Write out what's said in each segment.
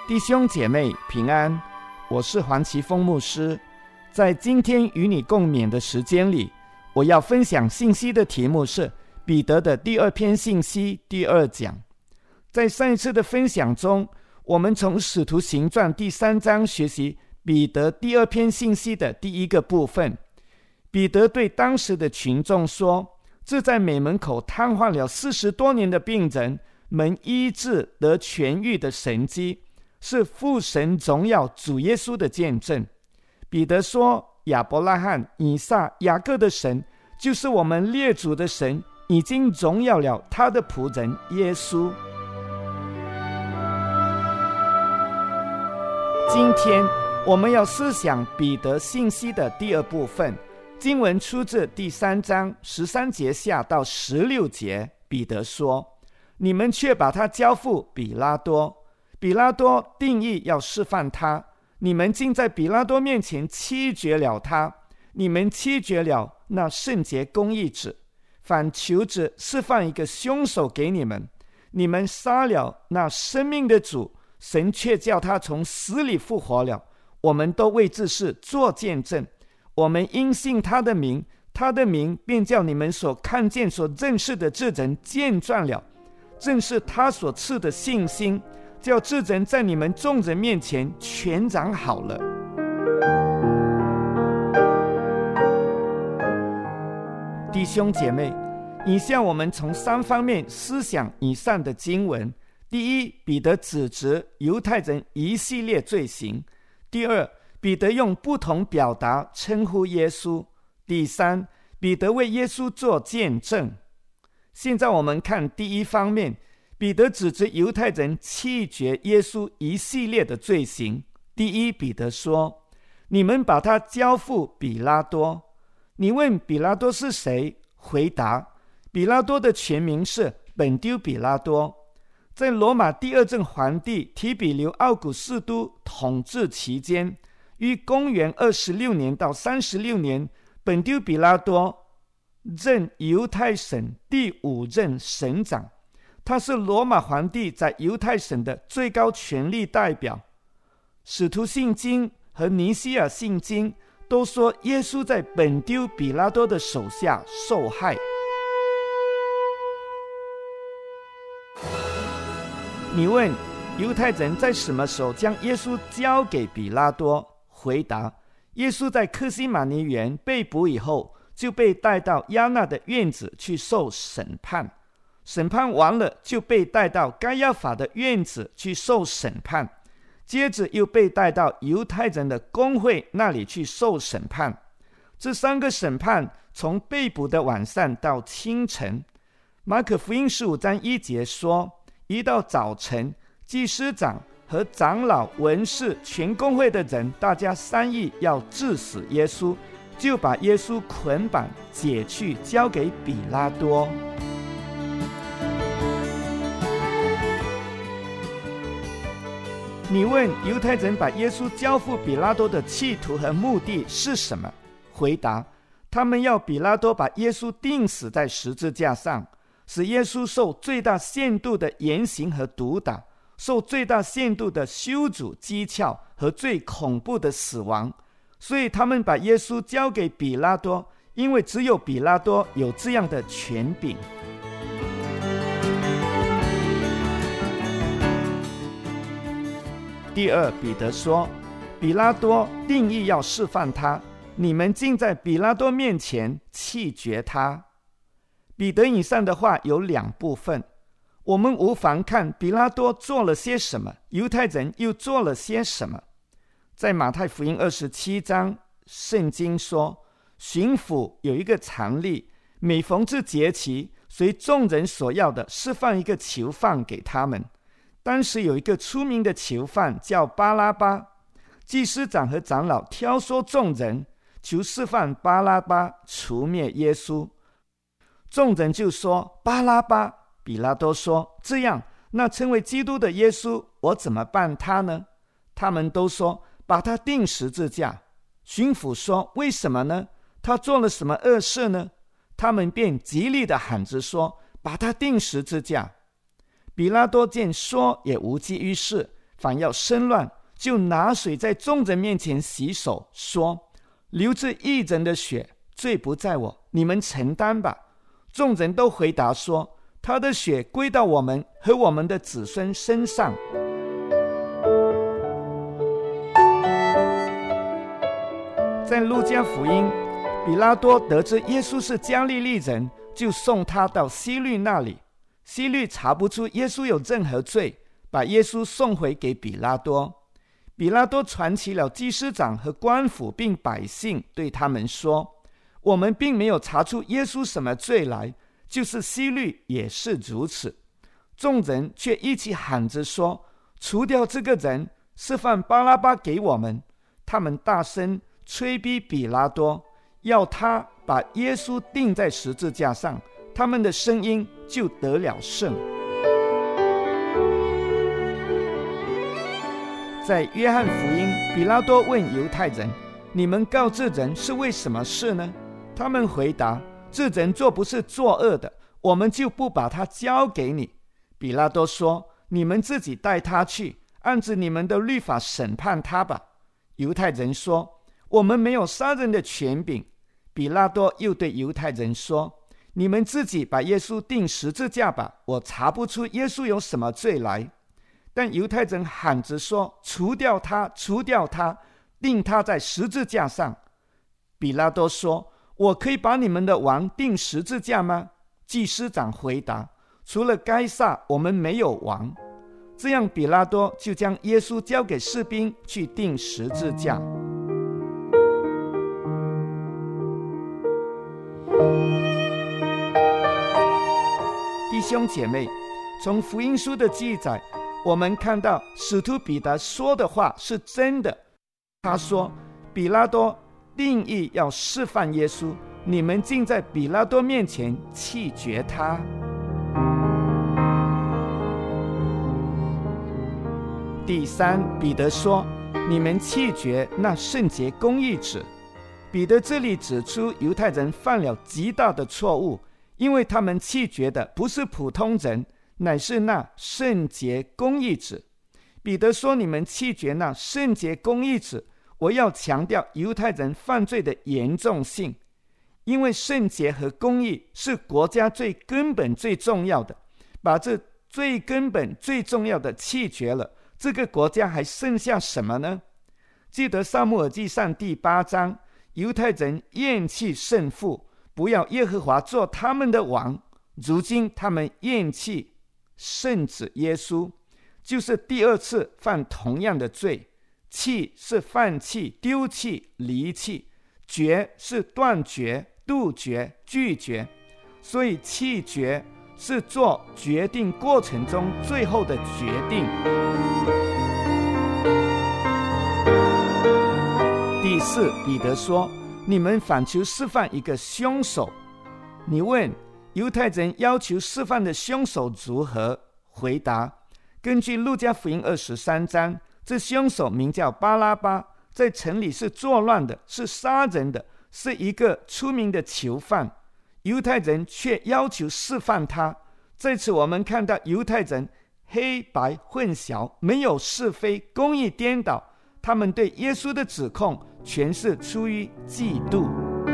弟兄姐妹平安，我是黄奇峰牧师。在今天与你共勉的时间里，我要分享信息的题目是彼得的第二篇信息第二讲。在上一次的分享中，我们从使徒行传第3章学习彼得第二篇信息的第一个部分。彼得对当时的群众说，这在美门口瘫痪了40多年的病人们医治得痊愈的神迹，是父神荣耀主耶稣的见证。彼得说，亚伯拉罕、以撒、雅各的神，就是我们列祖的神，已经荣耀了他的仆人耶稣。今天我们要思想彼得信息的第二部分，经文出自第3章13节下到16节。彼得说，你们却把他交付比拉多，比拉多定义要释放他，你们竟在比拉多面前弃绝了他，你们弃绝了那圣洁公义者，反求着释放一个凶手给你们。你们杀了那生命的主，神却叫他从死里复活了。我们都为这事做见证，我们因信他的名，他的名便叫你们所看见所认识的这人见证了。正是他所赐的信心，叫这人在你们众人面前全长好了。弟兄姐妹，以下我们从3方面思想以上的经文。第一，彼得指责犹太人一系列罪行。第二，彼得用不同表达称呼耶稣。第三，彼得为耶稣做见证。现在我们看第一方面，彼得指责犹太人弃绝耶稣一系列的罪行。第一，彼得说，你们把他交付比拉多。你问比拉多是谁？回答，比拉多的全名是本丢比拉多。在罗马第2任皇帝提比留奥古斯都统治期间，于公元26年到36年，本丢比拉多任犹太省第5任省长，他是罗马皇帝在犹太省的最高权力代表。使徒信经和尼西亚信经都说耶稣在本丢比拉多的手下受害。你问犹太人在什么时候将耶稣交给比拉多？回答，耶稣在客西马尼园被捕以后，就被带到亚那的院子去受审判，审判完了就被带到该亚法的院子去受审判，接着又被带到犹太人的公会那里去受审判。这3个审判从被捕的晚上到清晨。马可福音15章1节说，一到早晨，祭司长和长老、文士、全公会的人，大家商议要治死耶稣，就把耶稣捆绑解去，交给比拉多。你问犹太人把耶稣交付比拉多的企图和目的是什么？回答，他们要比拉多把耶稣钉死在十字架上，使耶稣受最大限度的严刑和毒打，受最大限度的羞辱、讥诮和最恐怖的死亡。所以他们把耶稣交给比拉多，因为只有比拉多有这样的权柄。第二，彼得说，比拉多定义要释放他，你们竟在比拉多面前弃绝他。彼得以上的话有2部分，我们无妨看比拉多做了些什么，犹太人又做了些什么。在马太福音27章，圣经说，巡抚有一个常例，每逢这节期，随众人所要的释放一个囚犯给他们。当时有一个出名的囚犯叫巴拉巴，祭司长和长老挑唆众人，求释放巴拉巴，除灭耶稣。众人就说，巴拉巴。比拉多说，这样，那称为基督的耶稣，我怎么办他呢？他们都说，把他钉十字架。巡抚说，为什么呢？他做了什么恶事呢？他们便极力地喊着说，把他钉十字架。比拉多见说也无济于事， 反要生乱，就拿水在众人面前洗手，说：流这义人的血，罪不在我，你们承担吧。众人都回答说：他的血归到我们和我们的子孙身上。在路加福音，比拉多得知耶稣是加利利人，就送他到希律那里。希律查不出耶稣有任何罪，把耶稣送回给比拉多。比拉多传起了祭司长和官府并百姓，对他们说：我们并没有查出耶稣什么罪来，就是希律也是如此。众人却一起喊着说：除掉这个人，释放巴拉巴给我们。他们大声催逼比拉多，要他把耶稣钉在十字架上，他们的声音就得了胜。在约翰福音，比拉多问犹太人：你们告这人是为什么事呢？他们回答：这人若不是作恶的，我们就不把他交给你。比拉多说：你们自己带他去，按着你们的律法审判他吧。犹太人说：我们没有杀人的权柄。比拉多又对犹太人说：你们自己把耶稣钉十字架吧，我查不出耶稣有什么罪来。但犹太人喊着说：除掉他，除掉他，钉他在十字架上。比拉多说：我可以把你们的王钉十字架吗？祭司长回答：除了该撒，我们没有王。这样比拉多就将耶稣交给士兵去钉十字架。弟兄姐妹，从福音书的记载，我们看到使徒彼得说的话是真的。他说：比拉多定义要释放耶稣，你们竟在比拉多面前弃绝他。第三，彼得说：你们弃绝那圣洁公义者。彼得这里指出犹太人犯了极大的错误，因为他们弃绝的不是普通人，乃是那圣洁公义者。彼得说：你们弃绝那圣洁公义者，我要强调犹太人犯罪的严重性，因为圣洁和公义是国家最根本最重要的，把这最根本最重要的弃绝了，这个国家还剩下什么呢？记得撒母耳记上第8章，犹太人厌弃圣父，不要耶和华做他们的王。如今他们厌弃圣子耶稣，就是第二次犯同样的罪。弃是放弃、丢弃、离弃，绝是断绝、杜绝、拒绝，所以弃绝是做决定过程中最后的决定。第四，彼得说：你们反求释放一个凶手。你问犹太人要求释放的凶手如何？回答：根据路加福音23章，这凶手名叫巴拉巴，在城里是作乱的，是杀人的，是一个出名的囚犯。犹太人却要求释放他。在此我们看到犹太人黑白混淆，没有是非，公义颠倒，他们对耶稣的指控全是出于嫉妒。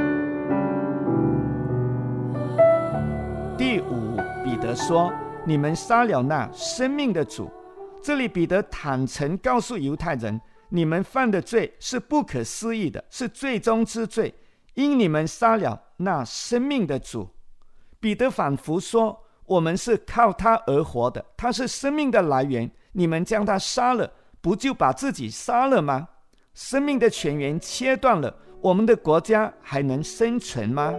第五，彼得说：你们杀了那生命的主。这里彼得坦诚告诉犹太人，你们犯的罪是不可思议的，是罪中之罪，因你们杀了那生命的主。彼得反复说，我们是靠他而活的，他是生命的来源，你们将他杀了，不就把自己杀了吗？生命的泉源切断了，我们的国家还能生存吗？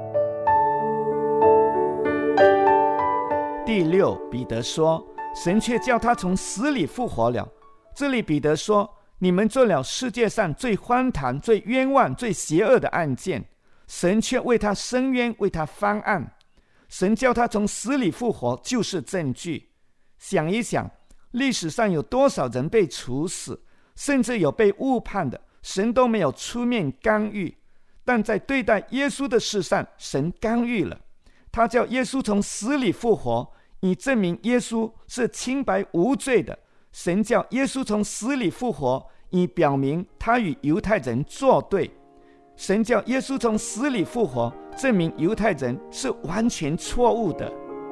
第六，彼得说，神却叫他从死里复活了。这里彼得说，你们做了世界上最荒唐、最冤枉、最邪恶的案件，神却为他伸冤，为他翻案。神叫他从死里复活，就是证据。想一想，历史上有多少人被处死，甚至有被误判的，神都没有出面干预。但在对待耶稣的事上，神干预了。他叫耶稣从死里复活，以证明耶稣是清白无罪的。 神叫耶稣从死里复活，以表明他与犹太人作对。神叫耶稣从死里复活，证明犹太人是完全错误的。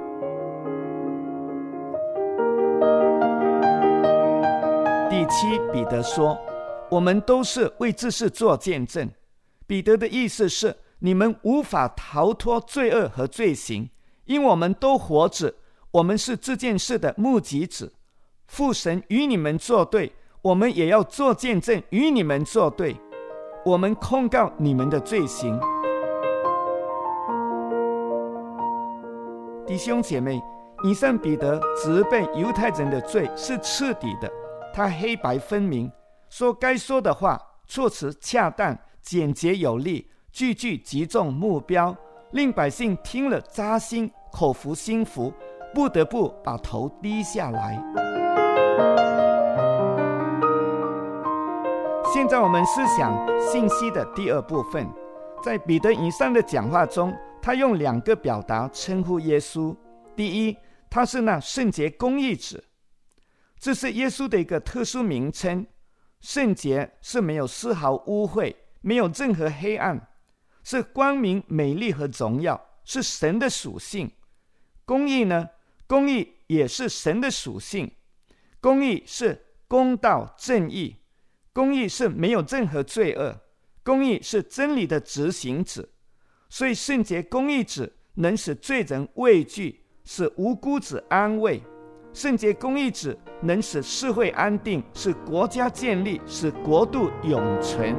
第七，彼得说，我们都是为这事做见证。彼得的意思是，你们无法逃脱罪恶和罪行，因我们都活着，我们是这件事的目击者。父神与你们作对，我们也要做见证与你们作对。我们控告你们的罪行。弟兄姐妹，以上彼得责备犹太人的罪是彻底的，他黑白分明，说该说的话，措辞恰当，简洁有力，句句击中目标，令百姓听了扎心，口服心服，不得不把头低下来。现在我们思想信息的第二部分，在彼得以上的讲话中，他用两个表达称呼耶稣。第一，他是那圣洁公义者，这是耶稣的一个特殊名称。圣洁是没有丝毫污秽，没有任何黑暗，是光明、美丽和荣耀，是神的属性。公义呢？公义也是神的属性。公义是公道、正义，公义是没有任何罪恶，公义是真理的执行者。所以圣洁公义者能使罪人畏惧，使无辜者安慰。圣洁公义者能使社会安定，使国家建立，使国度永存。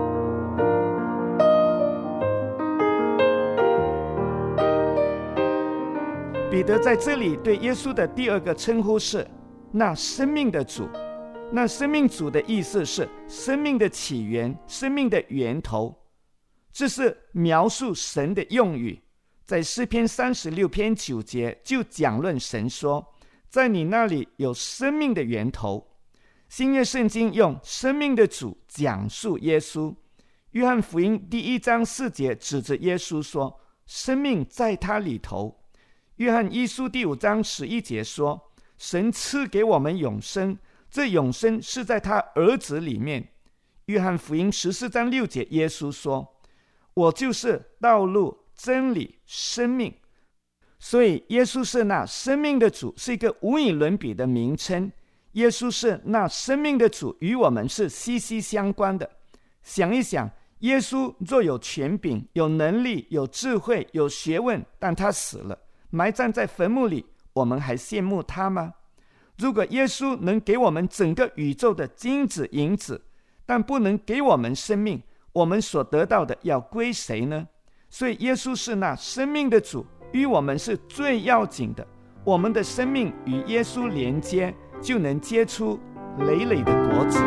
彼得在这里对耶稣的第二个称呼是那生命的主。那生命主的意思是生命的起源，生命的源头。这是描述神的用语，在诗篇36篇9节就讲论神说，在你那里有生命的源头。新约圣经用生命的主讲述耶稣。约翰福音第1章4节指着耶稣说，生命在他里头。约翰一书第5章11节说，神赐给我们永生，这永生是在他儿子里面。约翰福音14章6节耶稣说，我就是道路、真理、生命。所以耶稣是那生命的主，是一个无与伦比的名称。耶稣是那生命的主，与我们是息息相关的。想一想，耶稣若有权柄、有能力、有智慧、有学问，但他死了，埋葬在坟墓里，我们还羡慕他吗？如果耶稣能给我们整个宇宙的金子银子，但不能给我们生命，我们所得到的要归谁呢？所以耶稣是那生命的主，与我们是最要紧的。我们的生命与耶稣连接，就能结出累累的果子。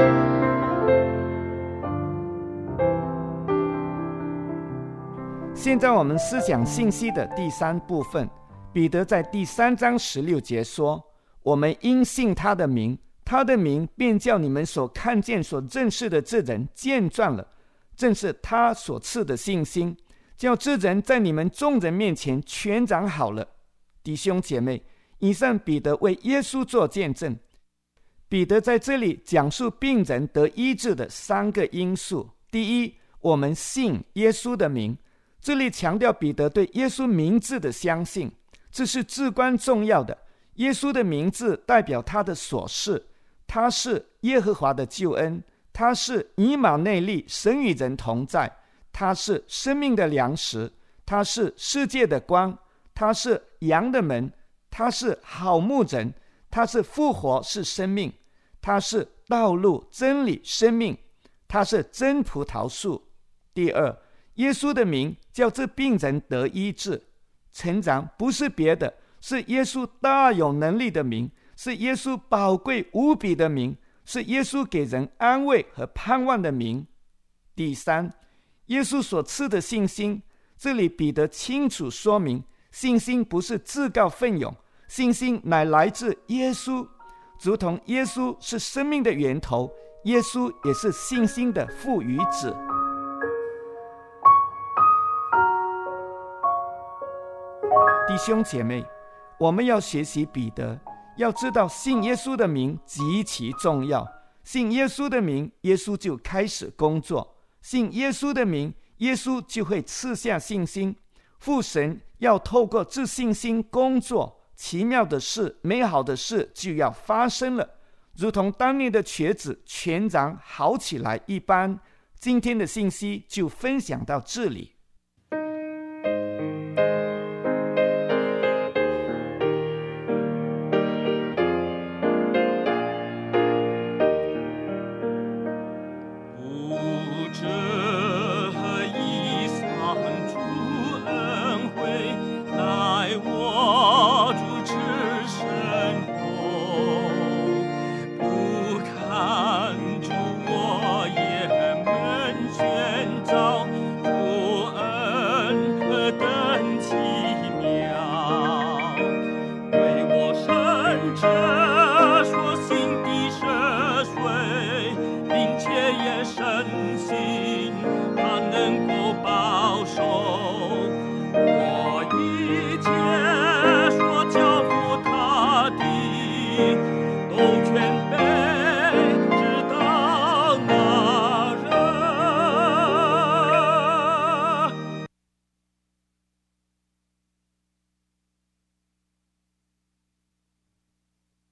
现在我们思想信息的第三部分，彼得在第3章16节说，我们因信他的名，他的名便叫你们所看见所认识的这人见状了，正是他所赐的信心，叫这人在你们众人面前全长好了。弟兄姐妹，以上彼得为耶稣做见证。彼得在这里讲述病人得医治的3个因素。第一，我们信耶稣的名。这里强调彼得对耶稣名字的相信，这是至关重要的。耶稣的名字代表他的所是，他是耶和华的救恩，他是以马内利，神与人同在，他是生命的粮食，他是世界的光，他是羊的门，他是好牧人，他是复活，是生命，他是道路、真理、生命，他是真葡萄树。第二，耶稣的名叫这病人得医治，成长不是别的，是耶稣大有能力的名，是耶稣宝贵无比的名，是耶稣给人安慰和盼望的名。第三，耶稣所赐的信心，这里彼得清楚说明，信心不是自告奋勇，信心乃来自耶稣，如同耶稣是生命的源头，耶稣也是信心的赋予者。弟兄姐妹，我们要学习彼得， 要知道信耶稣的名极其重要，信耶稣的名，耶稣就开始工作，信耶稣的名，耶稣就会赐下信心。父神要透过这信心工作，奇妙的事、美好的事就要发生了，如同当年的瘸子全然好起来一般。今天的信息就分享到这里。